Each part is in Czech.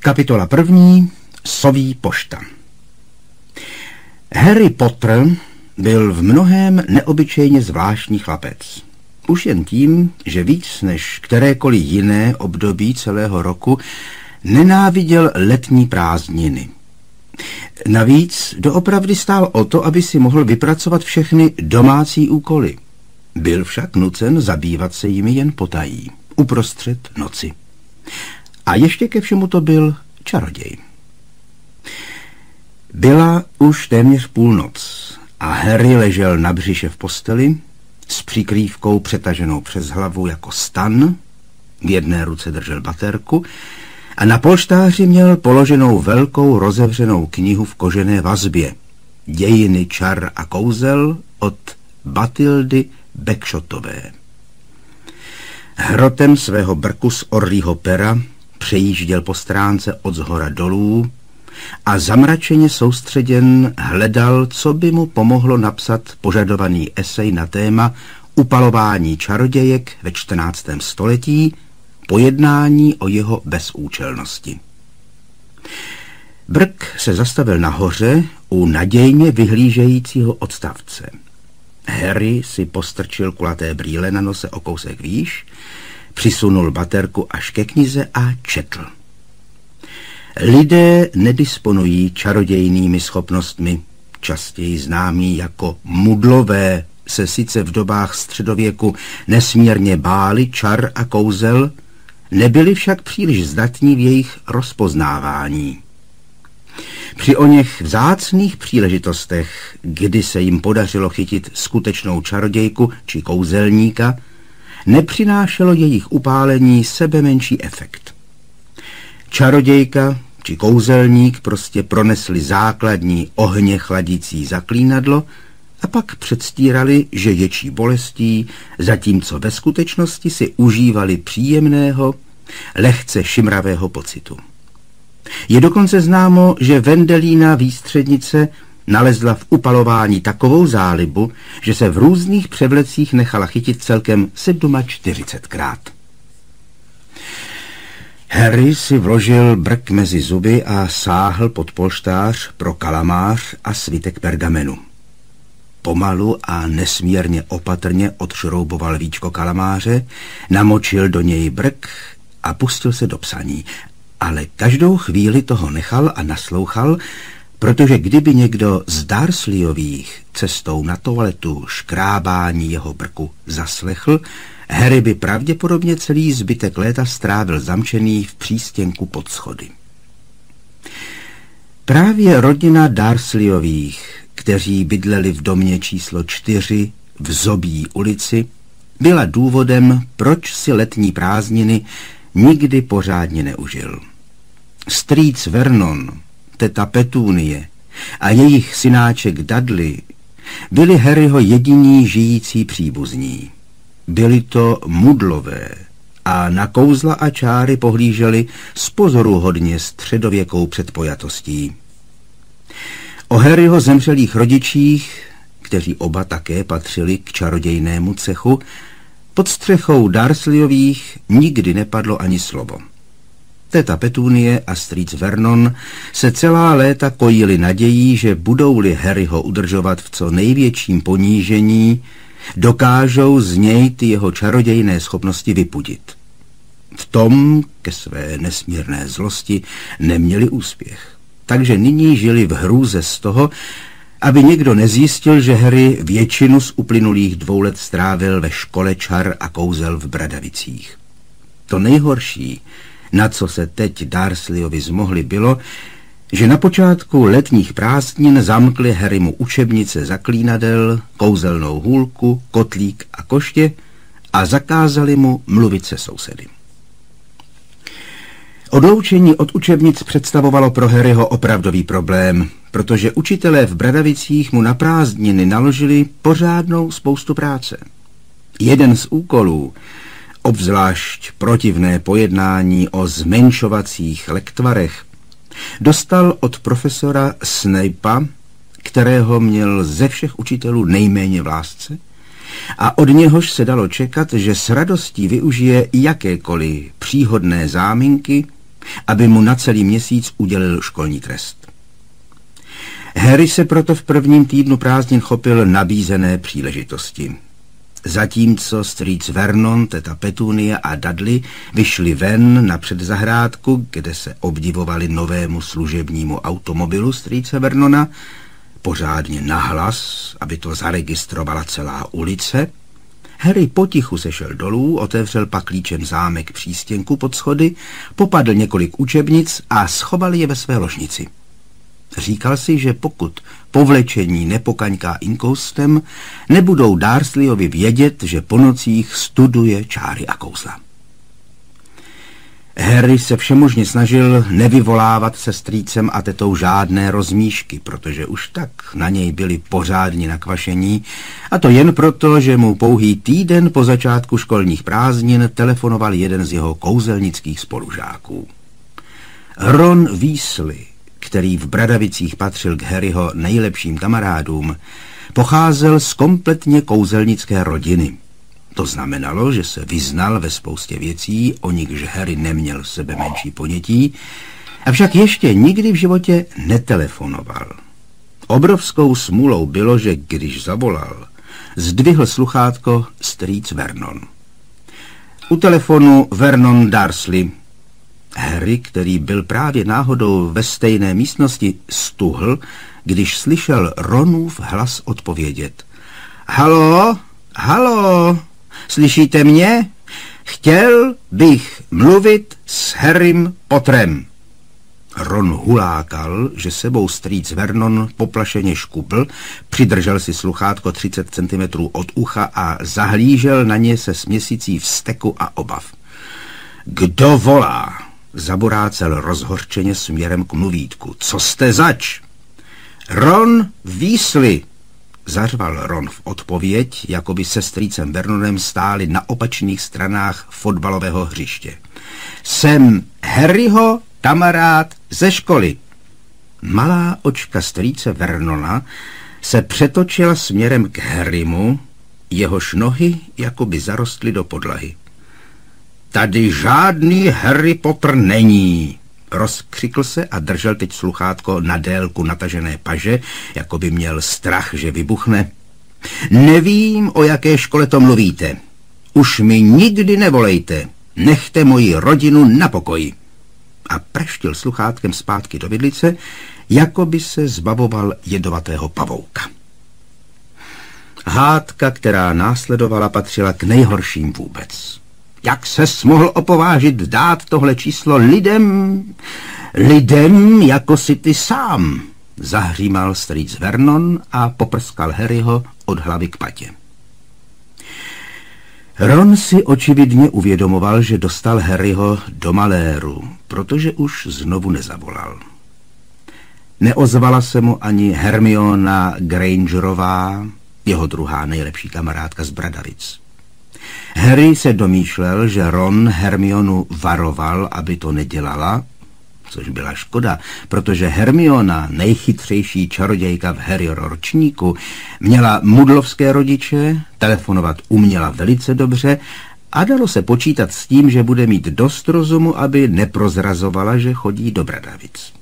Kapitola 1. Soví pošta. Harry Potter byl v mnohém neobyčejně zvláštní chlapec. Už jen tím, že víc než kterékoliv jiné období celého roku nenáviděl letní prázdniny. Navíc doopravdy stál o to, aby si mohl vypracovat všechny domácí úkoly. Byl však nucen zabývat se jimi jen potají, uprostřed noci. A ještě ke všemu to byl čaroděj. Byla už téměř půlnoc a Harry ležel na břiše v posteli s přikrývkou přetaženou přes hlavu jako stan, v jedné ruce držel baterku a na polštáři měl položenou velkou rozevřenou knihu v kožené vazbě Dějiny čar a kouzel od Batildy Bagshotové. Hrotem svého brku z orlího pera přejížděl po stránce od zhora dolů a zamračeně soustředěn hledal, co by mu pomohlo napsat požadovaný esej na téma upalování čarodějek ve 14. století, pojednání o jeho bezúčelnosti. Brk se zastavil nahoře u nadějně vyhlížejícího odstavce. Harry si postrčil kulaté brýle na nose o kousek výš, přisunul baterku až ke knize a četl. Lidé nedisponují čarodějnými schopnostmi, častěji známí jako mudlové, se sice v dobách středověku nesmírně báli čar a kouzel, nebyli však příliš zdatní v jejich rozpoznávání. Při oněch vzácných příležitostech, kdy se jim podařilo chytit skutečnou čarodějku či kouzelníka, nepřinášelo jejich upálení sebemenší efekt. Čarodějka či kouzelník prostě pronesli základní ohně chladící zaklínadlo a pak předstírali, že ječí bolestí, zatímco ve skutečnosti si užívali příjemného, lehce šimravého pocitu. Je dokonce známo, že Vendelína výstřednice nalezla v upalování takovou zálibu, že se v různých převlecích nechala chytit celkem 47krát. Harry si vložil brk mezi zuby a sáhl pod polštář pro kalamář a svitek pergamenu. Pomalu a nesmírně opatrně odšrouboval víčko kalamáře, namočil do něj brk a pustil se do psaní. Ale každou chvíli toho nechal a naslouchal, protože kdyby někdo z Dursleyových cestou na toaletu škrábání jeho brku zaslechl, Harry by pravděpodobně celý zbytek léta strávil zamčený v přístěnku pod schody. Právě rodina Dursleyových, kteří bydleli v domě číslo 4 v Zobí ulici, byla důvodem, proč si letní prázdniny nikdy pořádně neužil. Strýc Vernon, teta Petunie a jejich synáček Dudley byli Harryho jediní žijící příbuzní. Byli to mudlové a na kouzla a čáry pohlíželi s pozoruhodně středověkou předpojatostí. O Harryho zemřelých rodičích, kteří oba také patřili k čarodějnému cechu, pod střechou Dursleyových nikdy nepadlo ani slovo. Teta Petunie a strýc Vernon se celá léta kojili nadějí, že budou-li Harryho udržovat v co největším ponížení, dokážou z něj ty jeho čarodějné schopnosti vypudit. V tom, ke své nesmírné zlosti, neměli úspěch. Takže nyní žili v hrůze z toho, aby někdo nezjistil, že Harry většinu z uplynulých 2 let strávil ve škole čar a kouzel v Bradavicích. To nejhorší, na co se teď Dursleyovi zmohli, bylo, že na počátku letních prázdnin zamkli Harrymu učebnice zaklínadel, kouzelnou hůlku, kotlík a koště a zakázali mu mluvit se sousedy. Odloučení od učebnic představovalo pro Harryho opravdový problém, protože učitelé v Bradavicích mu na prázdniny naložili pořádnou spoustu práce. Jeden z úkolů, obzvlášť protivné pojednání o zmenšovacích lektvarech, dostal od profesora Snapea, kterého měl ze všech učitelů nejméně v lásce, a od něhož se dalo čekat, že s radostí využije jakékoliv příhodné záminky, aby mu na celý měsíc udělil školní trest. Harry se proto v prvním týdnu prázdnin chopil nabízené příležitosti. Zatímco strýc Vernon, teta Petunie a Dudley vyšli ven na předzahrádku, kde se obdivovali novému služebnímu automobilu strýce Vernona, pořádně nahlas, aby to zaregistrovala celá ulice, Harry potichu sešel dolů, otevřel pak klíčem zámek přístěnku pod schody, popadl několik učebnic a schoval je ve své ložnici. Říkal si, že pokud povlečení nepokaňká inkoustem, nebudou Dursleyovi vědět, že po nocích studuje čáry a kouzla. Harry se všemožně snažil nevyvolávat se strýcem a tetou žádné rozmíšky, protože už tak na něj byli pořádně nakvašení, a to jen proto, že mu pouhý týden po začátku školních prázdnin telefonoval jeden z jeho kouzelnických spolužáků. Ron Weasley, který v Bradavicích patřil k Harryho nejlepším kamarádům, pocházel z kompletně kouzelnické rodiny. To znamenalo, že se vyznal ve spoustě věcí, o nichž Harry neměl sebe menší ponětí, avšak ještě nikdy v životě netelefonoval. Obrovskou smůlou bylo, že když zavolal, zdvihl sluchátko strýc Vernon. U telefonu Vernon Dursley. Harry, který byl právě náhodou ve stejné místnosti, stuhl, když slyšel Ronův hlas odpovědět. Halo, halo, slyšíte mě? Chtěl bych mluvit s Harrym Potterem. Ron hulákal, že sebou strýc Vernon poplašeně škubl, přidržel si sluchátko 30 cm od ucha a zahlížel na ně se směsicí vzteku a obav. Kdo volá? Zaborácel rozhořčeně směrem k mluvítku. Co jste zač? Ron Weasley, zařval Ron v odpověď, jako by se strýcem Vernonem stáli na opačných stranách fotbalového hřiště. Jsem Harryho kamarád ze školy. Malá očka strýce Vernona se přetočila směrem k Harrymu, jehož nohy jako by zarostly do podlahy. Tady žádný Harry Potter není, rozkřikl se a držel teď sluchátko na délku natažené paže, jako by měl strach, že vybuchne. Nevím, o jaké škole to mluvíte. Už mi nikdy nevolejte. Nechte moji rodinu na pokoji. A praštil sluchátkem zpátky do vidlice, jako by se zbavoval jedovatého pavouka. Hádka, která následovala, patřila k nejhorším vůbec. Jak ses mohl opovážit dát tohle číslo lidem jako si ty sám, zahřímal strýc Vernon a poprskal Harryho od hlavy k patě. Ron si očividně uvědomoval, že dostal Harryho do maléru, protože už znovu nezavolal. Neozvala se mu ani Hermiona Grangerová, jeho druhá nejlepší kamarádka z Bradavic. Harry se domýšlel, že Ron Hermionu varoval, aby to nedělala, což byla škoda, protože Hermiona, nejchytřejší čarodějka v Harryho ročníku, měla mudlovské rodiče, telefonovat uměla velice dobře a dalo se počítat s tím, že bude mít dost rozumu, aby neprozrazovala, že chodí do Bradavic.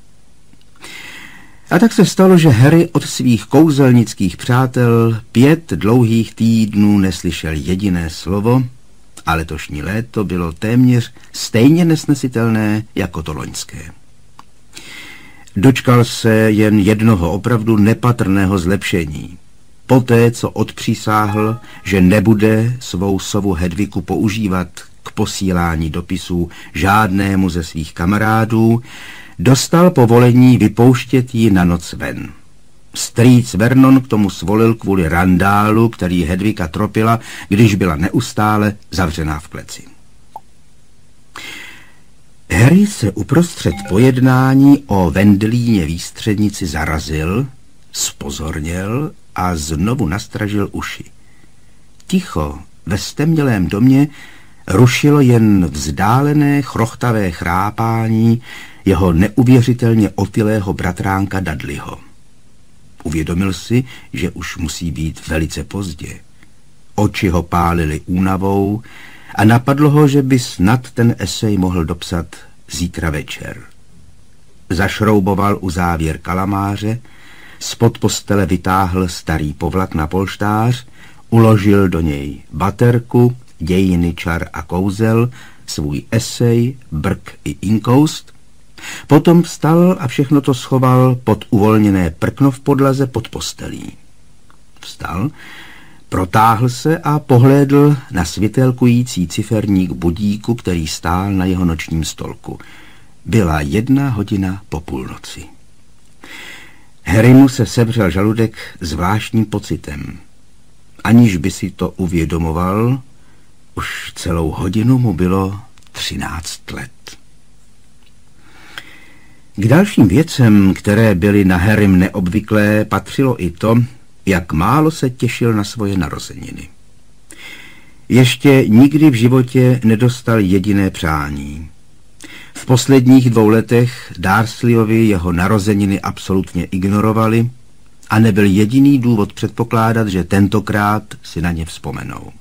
A tak se stalo, že Harry od svých kouzelnických přátel 5 dlouhých týdnů neslyšel jediné slovo a letošní léto bylo téměř stejně nesnesitelné jako to loňské. Dočkal se jen jednoho opravdu nepatrného zlepšení. Poté, co odpřísáhl, že nebude svou sovu Hedviku používat k posílání dopisů žádnému ze svých kamarádů, dostal povolení vypouštět ji na noc ven. Strýc Vernon k tomu svolil kvůli randálu, který Hedvika tropila, když byla neustále zavřená v kleci. Harry se uprostřed pojednání o Wendelíně výstřednici zarazil, zpozorněl a znovu nastražil uši. Ticho ve stemnělém domě rušilo jen vzdálené chrochtavé chrápání jeho neuvěřitelně otylého bratránka Dudleyho. Uvědomil si, že už musí být velice pozdě. Oči ho pálily únavou a napadlo ho, že by snad ten esej mohl dopsat zítra večer. Zašrouboval uzávěr kalamáře, spod postele vytáhl starý povlak na polštář, uložil do něj baterku, dějiny čar a kouzel, svůj esej, brk i inkoust. Potom vstal a všechno to schoval pod uvolněné prkno v podlaze pod postelí. Vstal, protáhl se a pohlédl na světelkující ciferník budíku, který stál na jeho nočním stolku. Byla 1:00 po půlnoci. Harrymu se sevřel žaludek zvláštním pocitem. Aniž by si to uvědomoval, už celou hodinu mu bylo 13 let. K dalším věcem, které byly na Harrym neobvyklé, patřilo i to, jak málo se těšil na svoje narozeniny. Ještě nikdy v životě nedostal jediné přání. V posledních 2 letech Dursleyovi jeho narozeniny absolutně ignorovali a nebyl jediný důvod předpokládat, že tentokrát si na ně vzpomenou.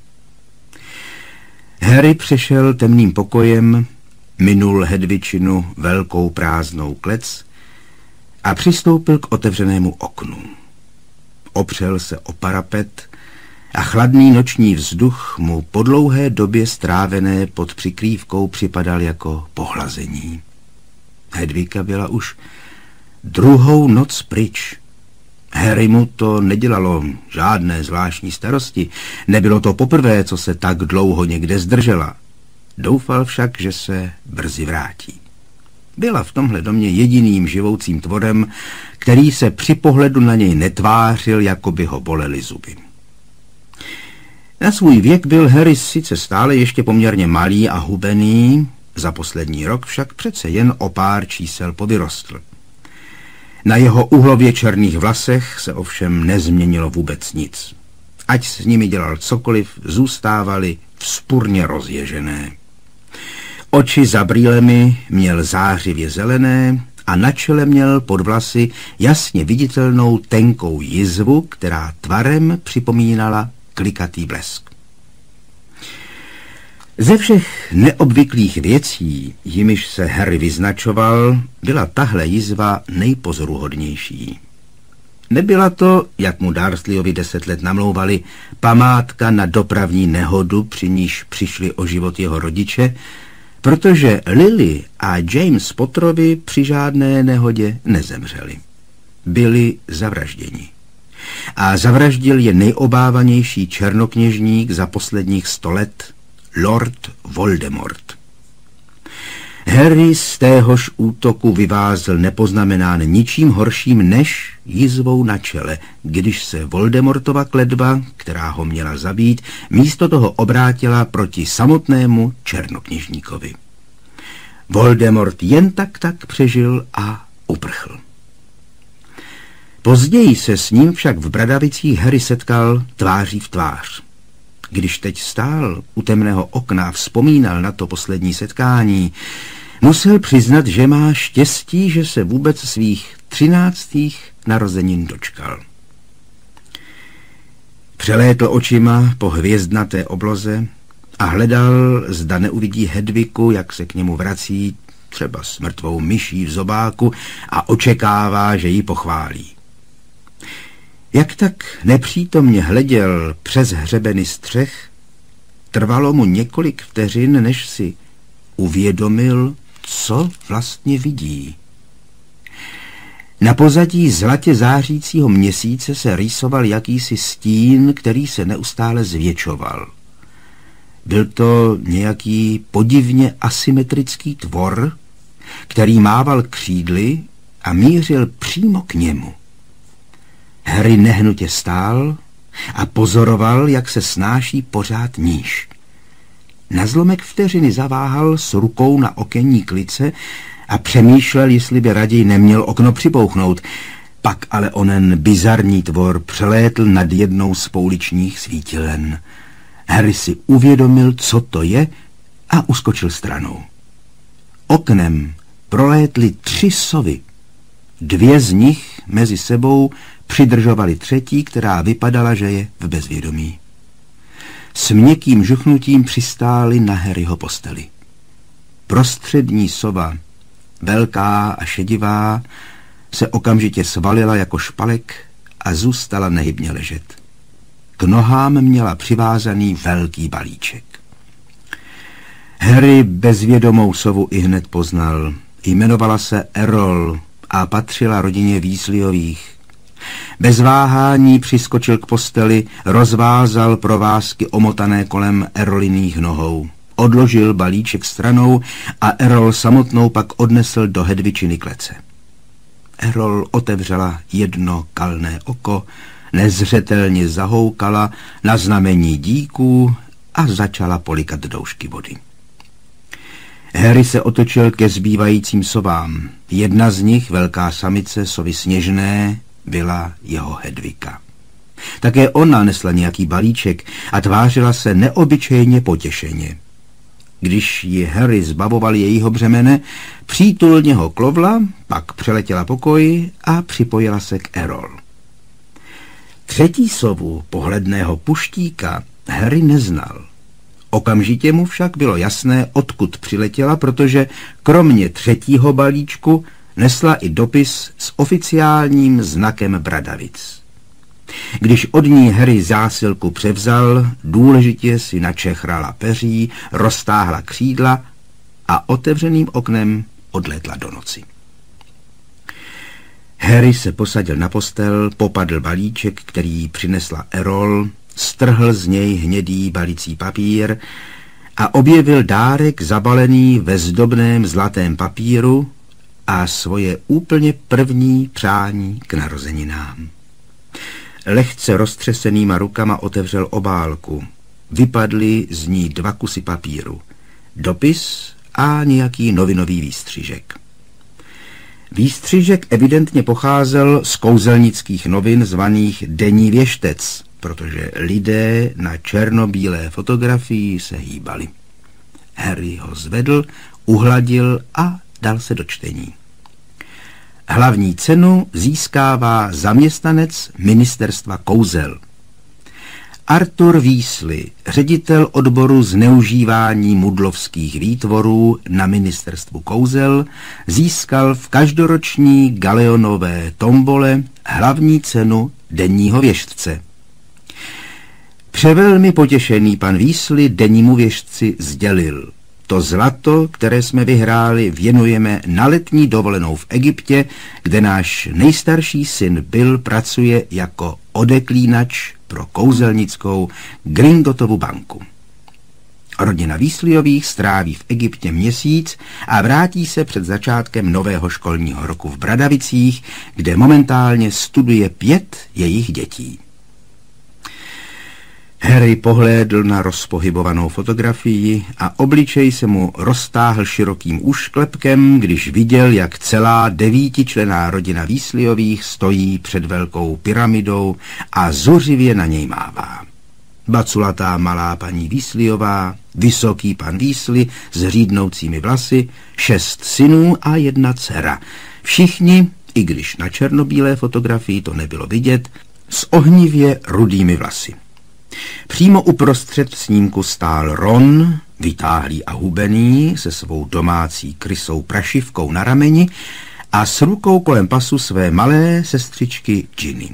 Harry přešel temným pokojem, minul Hedvičinu velkou prázdnou klec a přistoupil k otevřenému oknu. Opřel se o parapet a chladný noční vzduch mu po dlouhé době strávené pod přikrývkou připadal jako pohlazení. Hedvika byla už 2. noc pryč. Harrymu to nedělalo žádné zvláštní starosti. Nebylo to poprvé, co se tak dlouho někde zdržela. Doufal však, že se brzy vrátí. Byla v tomhle domě jediným živoucím tvorem, který se při pohledu na něj netvářil, jako by ho bolely zuby. Na svůj věk byl Harry sice stále ještě poměrně malý a hubený, za poslední rok však přece jen o pár čísel povyrostl. Na jeho uhlově černých vlasech se ovšem nezměnilo vůbec nic. Ať s nimi dělal cokoliv, zůstávaly vzpurně rozježené. Oči za brýlemi měl zářivě zelené a na čele měl pod vlasy jasně viditelnou tenkou jizvu, která tvarem připomínala klikatý blesk. Ze všech neobvyklých věcí, jimiž se Harry vyznačoval, byla tahle jizva nejpozoruhodnější. Nebyla to, jak mu Dursleyovi 10 let namlouvali, památka na dopravní nehodu, při níž přišli o život jeho rodiče, protože Lily a James Potterovi při žádné nehodě nezemřeli. Byli zavražděni. A zavraždil je nejobávanější černokněžník za posledních 100 let, Lord Voldemort. Harry z téhož útoku vyvázl nepoznamenán ničím horším než jizvou na čele, když se Voldemortova kletba, která ho měla zabít, místo toho obrátila proti samotnému černokněžníkovi. Voldemort jen tak přežil a uprchl. Později se s ním však v Bradavicích Harry setkal tváří v tvář. Když teď stál u temného okna a vzpomínal na to poslední setkání, musel přiznat, že má štěstí, že se vůbec svých 13. narozenin dočkal. Přelétl očima po hvězdnaté obloze a hledal, zda neuvidí Hedviku, jak se k němu vrací, třeba s mrtvou myší v zobáku, a očekává, že ji pochválí. Jak tak nepřítomně hleděl přes hřebeny střech, trvalo mu několik vteřin, než si uvědomil, co vlastně vidí. Na pozadí zlatě zářícího měsíce se rýsoval jakýsi stín, který se neustále zvětšoval. Byl to nějaký podivně asymetrický tvor, který mával křídly a mířil přímo k němu. Harry nehnutě stál a pozoroval, jak se snáší pořád níž. Na zlomek vteřiny zaváhal s rukou na okenní klice a přemýšlel, jestli by raději neměl okno připouchnout. Pak ale onen bizarní tvor přelétl nad jednou z pouličních svítilen. Harry si uvědomil, co to je, a uskočil stranou. Oknem prolétly 3 sovy. 2 z nich mezi sebou přidržovali třetí, která vypadala, že je v bezvědomí. S měkkým žuchnutím přistáli na Harryho posteli. prostřední sova, velká a šedivá, se okamžitě svalila jako špalek a zůstala nehybně ležet. K nohám měla přivázaný velký balíček. Harry bezvědomou sovu ihned poznal. Jmenovala se Errol a patřila rodině Weasleyových. Bez váhání přiskočil k posteli, rozvázal provázky omotané kolem Erroliných nohou. Odložil balíček stranou a Errol samotnou pak odnesl do Hedvičiny klece. Errol otevřela jedno kalné oko, nezřetelně zahoukala na znamení díků a začala polikat doušky vody. Harry se otočil ke zbývajícím sovám. Jedna z nich, velká samice sovy Sněžné, byla jeho Hedvika. Také ona nesla nějaký balíček a tvářila se neobyčejně potěšeně. Když ji Harry zbavoval jejího břemene, přítulně ho klovla, pak přeletěla pokoj a připojila se k Errol. Třetí sovu, pohledného puštíka, Harry neznal. Okamžitě mu však bylo jasné, odkud přiletěla, protože kromě třetího balíčku nesla i dopis s oficiálním znakem Bradavic. Když od ní Harry zásilku převzal, důležitě si načechrala peří, roztáhla křídla a otevřeným oknem odletla do noci. Harry se posadil na postel, popadl balíček, který přinesla Errol, strhl z něj hnědý balicí papír a objevil dárek zabalený ve zdobném zlatém papíru a svoje úplně první přání k narozeninám. Lehce roztřesenýma rukama otevřel obálku. Vypadly z ní 2 kusy papíru. Dopis a nějaký novinový výstřižek. Výstřižek evidentně pocházel z kouzelnických novin zvaných Denní věštec, protože lidé na černobílé fotografii se hýbali. Harry ho zvedl, uhladil a dal se do čtení. Hlavní cenu získává zaměstnanec Ministerstva kouzel. Arthur Weasley, ředitel odboru zneužívání mudlovských výtvorů na Ministerstvu kouzel, získal v každoroční galeonové tombole hlavní cenu Denního věštce. Převelmi potěšený pan Weasley Dennímu věštci sdělil: to zlato, které jsme vyhráli, věnujeme na letní dovolenou v Egyptě, kde náš nejstarší syn Bill pracuje jako odeklínač pro kouzelnickou Gringotovu banku. Rodina Weasleyových stráví v Egyptě měsíc a vrátí se před začátkem nového školního roku v Bradavicích, kde momentálně studuje 5 jejich dětí. Harry pohlédl na rozpohybovanou fotografii a obličej se mu roztáhl širokým úšklepkem, když viděl, jak celá 9členná rodina Weasleyových stojí před velkou pyramidou a zuřivě na něj mává. Baculatá malá paní Weasleyová, vysoký pan Weasley s řídnoucími vlasy, 6 synů a 1 dcera. Všichni, i když na černobílé fotografii to nebylo vidět, s ohnivě rudými vlasy. Přímo uprostřed snímku stál Ron, vytáhlý a hubený, se svou domácí krysou prašivkou na rameni a s rukou kolem pasu své malé sestřičky Ginny.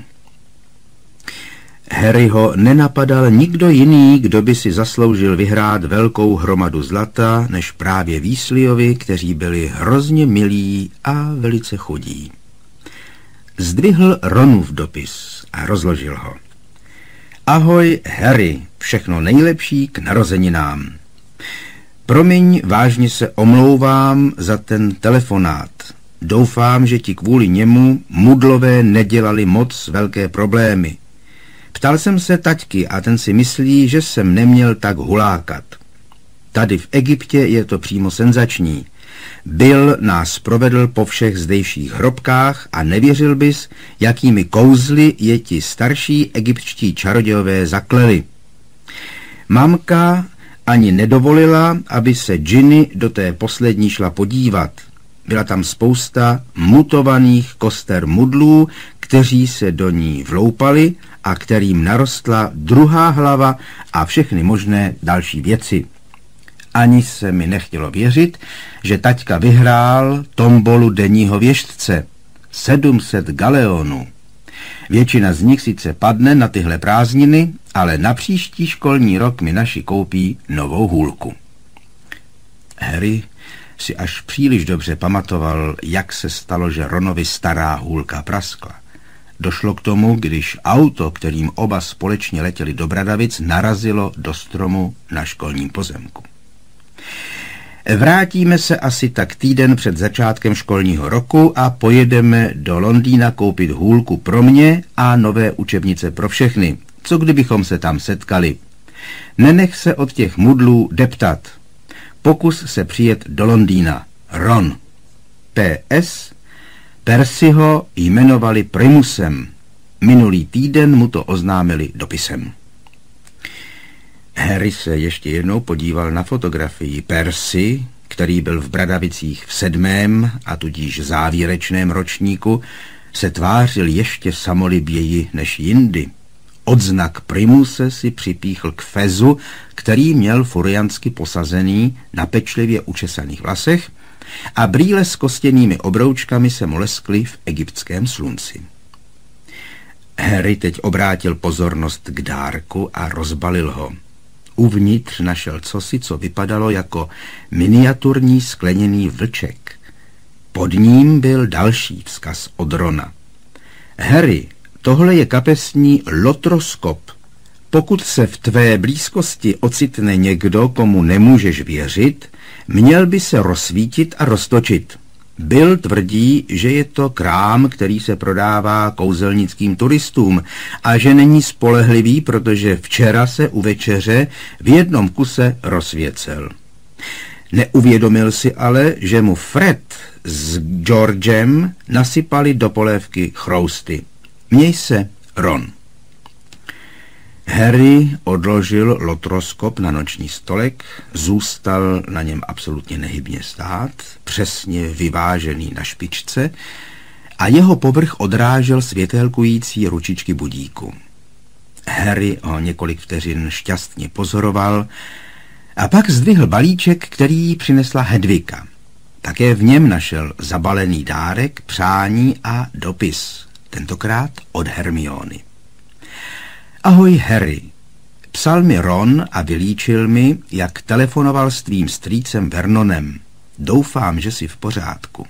Harryho nenapadal nikdo jiný, kdo by si zasloužil vyhrát velkou hromadu zlata, než právě Weasleyovi, kteří byli hrozně milí a velice chudí. Zdvihl Ronův dopis a rozložil ho. Ahoj, Harry, všechno nejlepší k narozeninám. Promiň, vážně se omlouvám za ten telefonát. Doufám, že ti kvůli němu mudlové nedělali moc velké problémy. Ptal jsem se taťky a ten si myslí, že jsem neměl tak hulákat. Tady v Egyptě je to přímo senzační. Bill nás provedl po všech zdejších hrobkách a nevěřil bys, jakými kouzly je ti starší egyptští čarodějové zakleli. Mamka ani nedovolila, aby se Ginny do té poslední šla podívat. Byla tam spousta mutovaných koster mudlů, kteří se do ní vloupali a kterým narostla druhá hlava a všechny možné další věci. Ani se mi nechtělo věřit, že taťka vyhrál tombolu denního věštce. 700 galeonů. Většina z nich sice padne na tyhle prázdniny, ale na příští školní rok mi naši koupí novou hůlku. Harry si až příliš dobře pamatoval, jak se stalo, že Ronovi stará hůlka praskla. Došlo k tomu, když auto, kterým oba společně letěli do Bradavic, narazilo do stromu na školním pozemku. Vrátíme se asi tak týden před začátkem školního roku a pojedeme do Londýna koupit hůlku pro mě a nové učebnice pro všechny. Co kdybychom se tam setkali? Nenech se od těch mudlů deptat. Pokus se přijet do Londýna. Ron. P.S. Percyho jmenovali primusem. Minulý týden mu to oznámili dopisem. Harry se ještě jednou podíval na fotografii. Percy, který byl v Bradavicích v 7. a tudíž závěrečném ročníku, se tvářil ještě samoliběji než jindy. Odznak primuse si připíchl k fezu, který měl furiansky posazený na pečlivě učesaných vlasech, a brýle s kostěnými obroučkami se mu leskly v egyptském slunci. Harry teď obrátil pozornost k dárku a rozbalil ho. Uvnitř našel cosi, co vypadalo jako miniaturní skleněný vlček. Pod ním byl další vzkaz od Rona. Harry, tohle je kapesní lotroskop. Pokud se v tvé blízkosti ocitne někdo, komu nemůžeš věřit, měl by se rozsvítit a roztočit. Bill tvrdí, že je to krám, který se prodává kouzelnickým turistům a že není spolehlivý, protože včera se u večeře v jednom kuse rozsvěcel. Neuvědomil si ale, že mu Fred s Georgem nasypali do polévky chrousty. Měj se, Ron. Harry odložil lotroskop na noční stolek, zůstal na něm absolutně nehybně stát, přesně vyvážený na špičce, a jeho povrch odrážel světélkující ručičky budíku. Harry ho několik vteřin šťastně pozoroval a pak zdvihl balíček, který přinesla Hedvika. Také v něm našel zabalený dárek, přání a dopis, tentokrát od Hermiony. Ahoj, Harry. Psal mi Ron a vylíčil mi, jak telefonoval s tvým strýcem Vernonem. Doufám, že jsi v pořádku.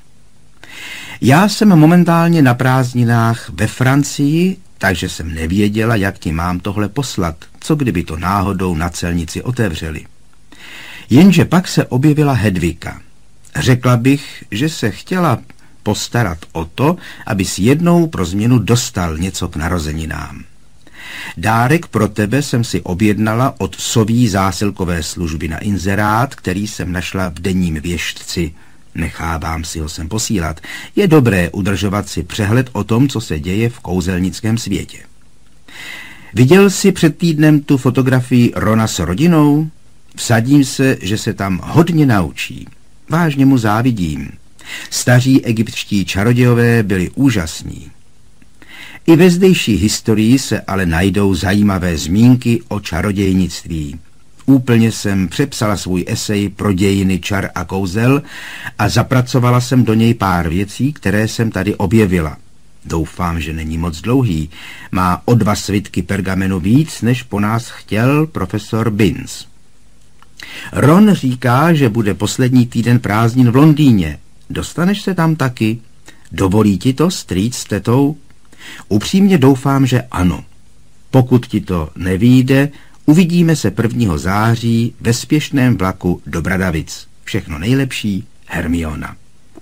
Já jsem momentálně na prázdninách ve Francii, takže jsem nevěděla, jak ti mám tohle poslat, co kdyby to náhodou na celnici otevřeli. Jenže pak se objevila Hedvika. Řekla bych, že se chtěla postarat o to, abys jednou pro změnu dostal něco k narozeninám. Dárek pro tebe jsem si objednala od Soví zásilkové služby na inzerát, který jsem našla v denním věštci. Nechávám si ho sem posílat. Je dobré udržovat si přehled o tom, co se děje v kouzelnickém světě. Viděl jsi před týdnem tu fotografii Rona s rodinou? Vsadím se, že se tam hodně naučí. Vážně mu závidím. Staří egyptští čarodějové byli úžasní. I ve zdejší historii se ale najdou zajímavé zmínky o čarodějnictví. Úplně jsem přepsala svůj esej pro dějiny čar a kouzel a zapracovala jsem do něj pár věcí, které jsem tady objevila. Doufám, že není moc dlouhý. Má o 2 svitky pergamenu víc, než po nás chtěl profesor Binns. Ron říká, že bude poslední týden prázdnin v Londýně. Dostaneš se tam taky? Dovolí ti to strýc s tetou? Upřímně doufám, že ano. Pokud ti to nevyjde, uvidíme se 1. září ve spěšném vlaku do Bradavic. Všechno nejlepší, Hermiona.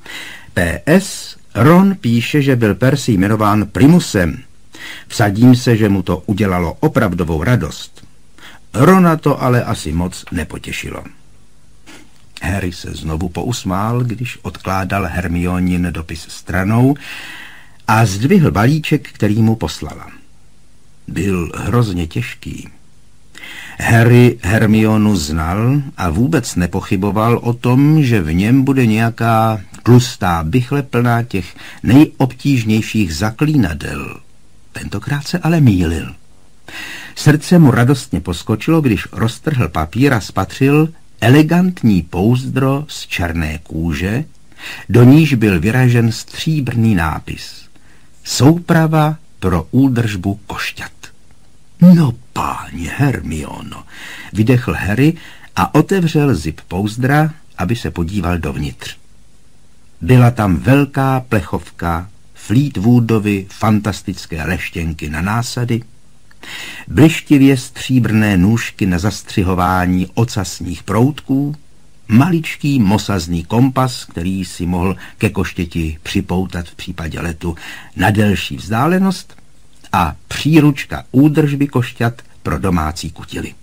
P.S. Ron píše, že byl Percy jmenován primusem. Vsadím se, že mu to udělalo opravdovou radost. Rona to ale asi moc nepotěšilo. Harry se znovu pousmál, když odkládal Hermionin dopis stranou a zdvihl balíček, který mu poslala. Byl hrozně těžký. Harry Hermionu znal a vůbec nepochyboval o tom, že v něm bude nějaká tlustá bychle plná těch nejobtížnějších zaklínadel. Tentokrát se ale mýlil. Srdce mu radostně poskočilo, když roztrhl papír a spatřil, elegantní pouzdro z černé kůže, do níž byl vyražen stříbrný nápis. Souprava pro údržbu košťat. No páně Hermiono, vydechl Harry a otevřel zip pouzdra, aby se podíval dovnitř. Byla tam velká plechovka Fleetwoodovy fantastické leštěnky na násady, blištivě stříbrné nůžky na zastřihování ocasních proutků, maličký mosazný kompas, který si mohl ke koštěti připoutat v případě letu na delší vzdálenost, a příručka údržby košťat pro domácí kutily.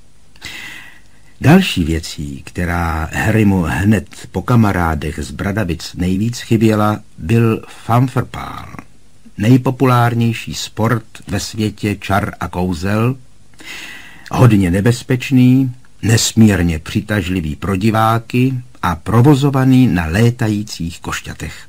Další věcí, která Harrymu hned po kamarádech z Bradavic nejvíc chyběla, byl fanfrpál, nejpopulárnější sport ve světě čar a kouzel, hodně nebezpečný, nesmírně přitažlivý pro diváky a provozovaný na létajících košťatech.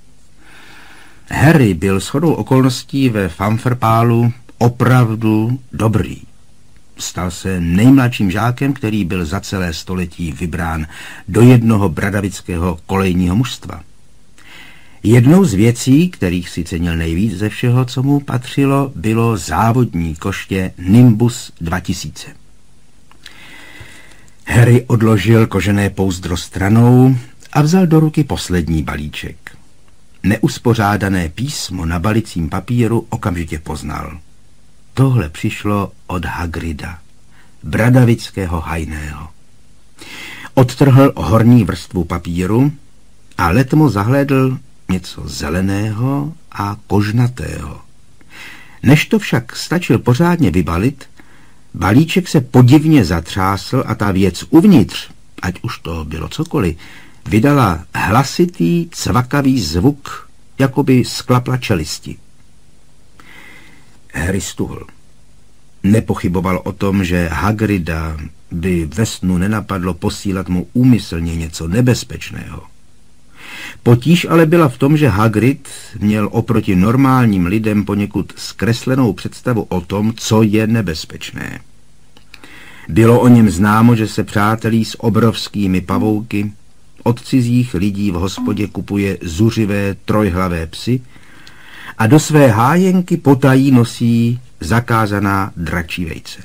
Harry byl shodou okolností ve fanfrpálu opravdu dobrý. Stal se nejmladším žákem, který byl za celé století vybrán do jednoho bradavického kolejního mužstva. Jednou z věcí, kterých si cenil nejvíc ze všeho, co mu patřilo, bylo závodní koště Nimbus 2000. Harry odložil kožené pouzdro stranou a vzal do ruky poslední balíček. Neuspořádané písmo na balicím papíru okamžitě poznal. Tohle přišlo od Hagrida, bradavického hajného. Odtrhl horní vrstvu papíru a letmo zahlédl něco zeleného a kožnatého. Než to však stačil pořádně vybalit, balíček se podivně zatřásl a ta věc uvnitř, ať už to bylo cokoliv, vydala hlasitý, cvakavý zvuk, jako by sklapla čelisti. Harry stuhl. Nepochyboval o tom, že Hagrida by ve snu nenapadlo posílat mu úmyslně něco nebezpečného. Potíž ale byla v tom, že Hagrid měl oproti normálním lidem poněkud zkreslenou představu o tom, co je nebezpečné. Bylo o něm známo, že se přátelí s obrovskými pavouky, od cizích lidí v hospodě kupuje zuřivé trojhlavé psy a do své hájenky potají nosí zakázaná dračí vejce.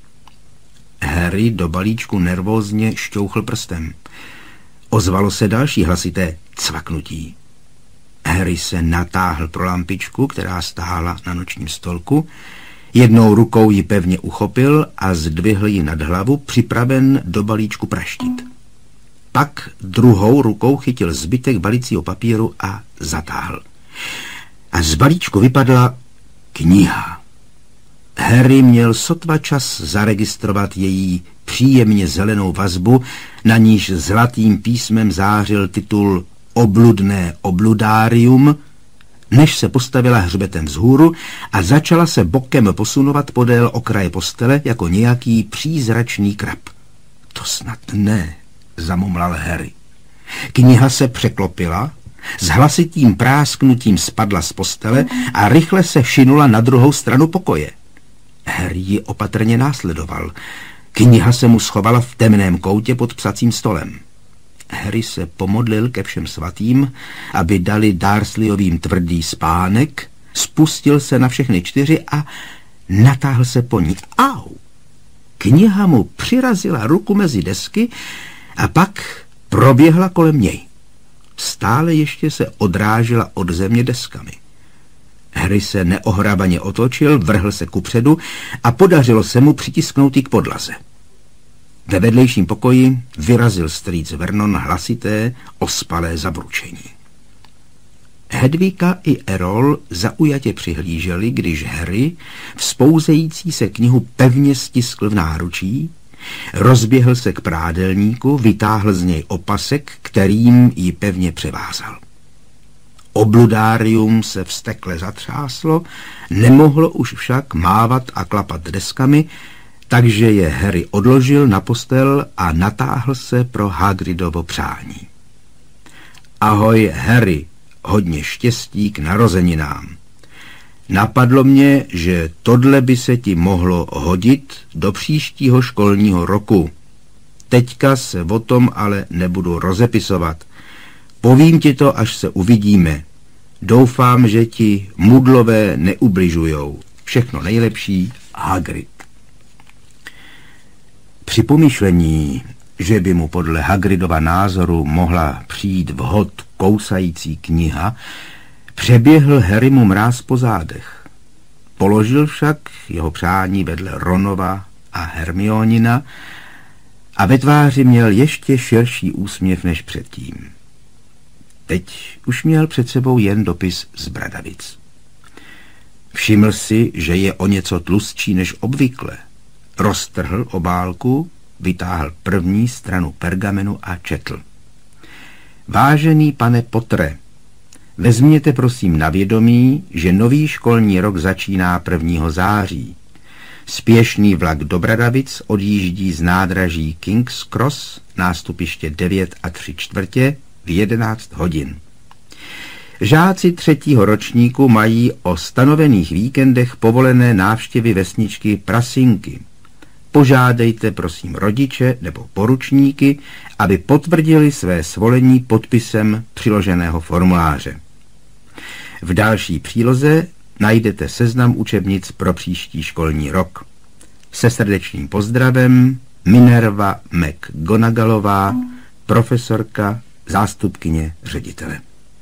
Harry do balíčku nervózně šťouchl prstem. Ozvalo se další hlasité cvaknutí. Harry se natáhl pro lampičku, která stála na nočním stolku, jednou rukou ji pevně uchopil a zdvihl ji nad hlavu, připraven do balíčku praštit. Pak druhou rukou chytil zbytek balicího papíru a zatáhl. A z balíčku vypadla kniha. Harry měl sotva čas zaregistrovat její příjemně zelenou vazbu, na níž zlatým písmem zářil titul Obludné obludárium, než se postavila hřbetem vzhůru a začala se bokem posunovat podél okraje postele jako nějaký přízračný krab. To snad ne, zamumlal Harry. Kniha se překlopila, s hlasitým prásknutím spadla z postele a rychle se šinula na druhou stranu pokoje. Harry ji opatrně následoval. Kniha se mu schovala v temném koutě pod psacím stolem. Harry se pomodlil ke všem svatým, aby dali Dursleyovým tvrdý spánek, spustil se na všechny čtyři a natáhl se po ní. Au! Kniha mu přirazila ruku mezi desky a pak proběhla kolem něj. Stále ještě se odrážela od země deskami. Harry se neohrabaně otočil, vrhl se kupředu a podařilo se mu přitisknout ji k podlaze. Ve vedlejším pokoji vyrazil strýc Vernon hlasité, ospalé zabručení. Hedvika i Errol zaujatě přihlíželi, když Harry, vzpouzející se knihu, pevně stiskl v náručí, rozběhl se k prádelníku, vytáhl z něj opasek, kterým ji pevně převázal. Obludárium se vztekle zatřáslo, nemohlo už však mávat a klapat deskami, takže je Harry odložil na postel a natáhl se pro Hagridovo přání. Ahoj, Harry, hodně štěstí k narozeninám. Napadlo mě, že tohle by se ti mohlo hodit do příštího školního roku. Teďka se o tom ale nebudu rozepisovat. Povím ti to, až se uvidíme. Doufám, že ti mudlové neubližujou. Všechno nejlepší, Hagrid. Při pomyšlení, že by mu podle Hagridova názoru mohla přijít vhod kousající kniha, přeběhl Harrymu mráz po zádech. Položil však jeho přání vedle Ronova a Hermionina a ve tváři měl ještě širší úsměv než předtím. Teď už měl před sebou jen dopis z Bradavic. Všiml si, že je o něco tlustší než obvykle. Roztrhl obálku, vytáhl první stranu pergamenu a četl. Vážený pane Pottere, vezměte prosím na vědomí, že nový školní rok začíná 1. září. Spěšný vlak do Bradavic odjíždí z nádraží King's Cross, nástupiště 9 3/4 v 11 hodin. Žáci 3. ročníku mají o stanovených víkendech povolené návštěvy vesničky Prasinky. Požádejte prosím rodiče nebo poručníky, aby potvrdili své svolení podpisem přiloženého formuláře. V další příloze najdete seznam učebnic pro příští školní rok. Se srdečným pozdravem Minerva McGonagallová, profesorka, zástupkyně ředitele.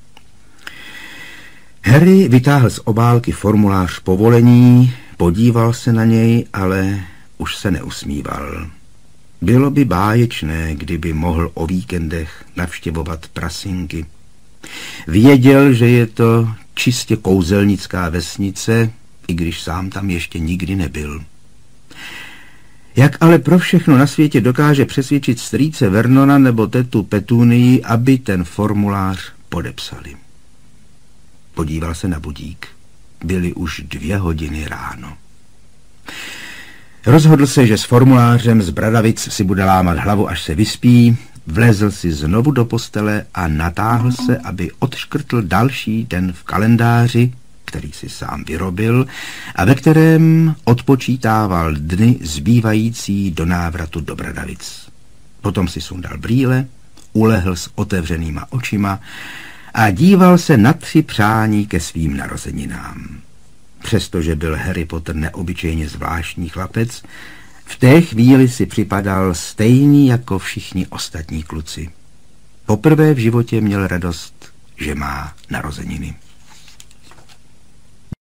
Harry vytáhl z obálky formulář povolení, podíval se na něj, ale už se neusmíval. Bylo by báječné, kdyby mohl o víkendech navštěvovat Prasinky. Věděl, že je to čistě kouzelnická vesnice, i když sám tam ještě nikdy nebyl. Jak ale pro všechno na světě dokáže přesvědčit strýce Vernona nebo tetu Petunii, aby ten formulář podepsali? Podíval se na budík. Byly už 2 hodiny ráno. Rozhodl se, že s formulářem z Bradavic si bude lámat hlavu, až se vyspí, vlezl si znovu do postele a natáhl se, aby odškrtl další den v kalendáři, který si sám vyrobil a ve kterém odpočítával dny zbývající do návratu do Bradavic. Potom si sundal brýle, ulehl s otevřenýma očima a díval se na 3 přání ke svým narozeninám. Přestože byl Harry Potter neobyčejně zvláštní chlapec, v té chvíli si připadal stejný jako všichni ostatní kluci. Poprvé v životě měl radost, že má narozeniny.